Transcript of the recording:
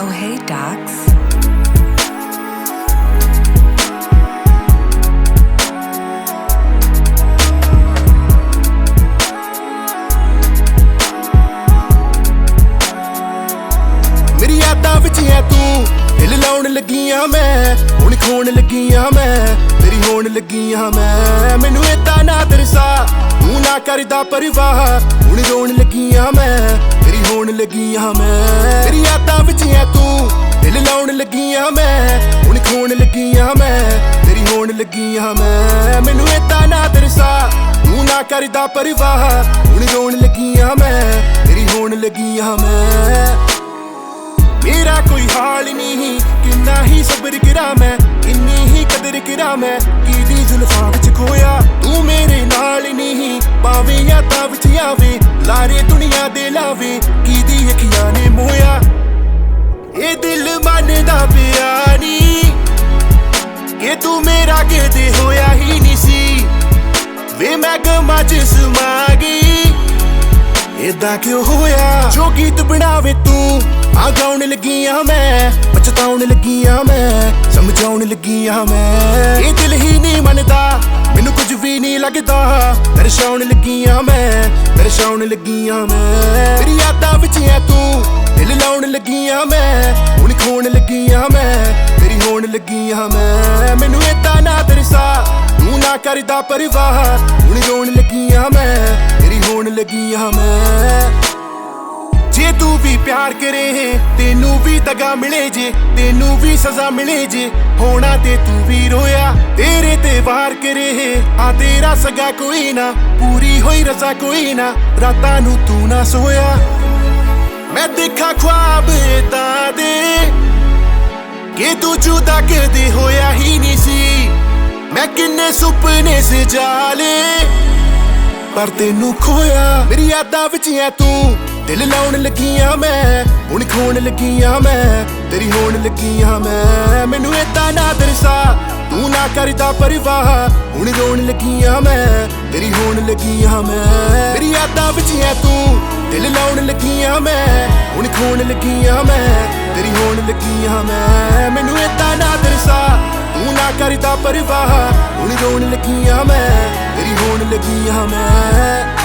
Oh, hey, Docs. मेरी यादां विच है तू दिल लाउण लगियां मैं हुण खोण लगियां मैं तेरी होण लगियां मैं मैनू इदां ना तरसा तू ना करदा परवाह हुण रोण लगियां मैं तेरी होण लगियां मैं मेरी यादां विच है तू दिल लाउण लगियां मैं हुण खोण लगियां मैं तेरी होण लगियां मैं मैनू इदां ना तरसा तू ना करदा परवाह हुण रोण लगियां मैं तेरी होण लगियां मैं मेरा कोई हाल नहीं किन्ना ही सबर करा मैं किन्नी ही कदर करा मैं कीदी जुल्फां विच खोया तू मेरे नाल नहीं पावे यादां विच आवे लारे दुनिया दे लावे कीदी अखियां ने मोया ये दिल मनदा पिया नी कि तू मेरा कहते होया ही नहीं सी वे मैं गमां च समा गई इदां क्यों होया जो गीत बनावे तू आ गाउण लगियां मैं पछताउण लगियां मैं समझाउण लगियां मैं ये दिल ही नहीं मनदा मैनू कुछ भी नहीं लगदा दर्शाउण लगियां मैं दर्शाउण लगियां मैं मेरी यादां विच है तू दिल लाउण लगियां मैं हुण खोण लगियां मैं तेरी होण लगियां मैं मैनू इदां ना तरसा तू ना करदा परवाह हुण रोण लगियां मैं तेरी होण लगियां मैं जे तू भी प्यार करे है तेनू भी दगा मिले जे तेनू भी सजा मिले जे होना ते तू भी रोया तेरे ते वार करे है आ तेरा सगा कोई ना पूरी होई रजा कोई ना रातां नू तू ना सोया मैं देखा ख्वाब इदां दे कि तू जुदा कदे होया ही नहीं सी मैं किन्ने सुपने सजा ले पर तेनू खोया मेरी यादां विच है तू दिल लाउण लगियां मैं हुण खोण लगियां मैं तेरी होण लगियां मैं मैनू इदां ना तरसा तू ना करदा परवाह हुण रोण लगियां मैं तेरी होण लगियां मैं मेरी यादां विच है तू दिल लाउण लगियां मैं हुण खोण लगियां मैं तेरी होण लगियां मैं मैनू इदां ना तरसा तू ना करदा परवाह हुण रोण लगियां मैं तेरी होण लगियां मैं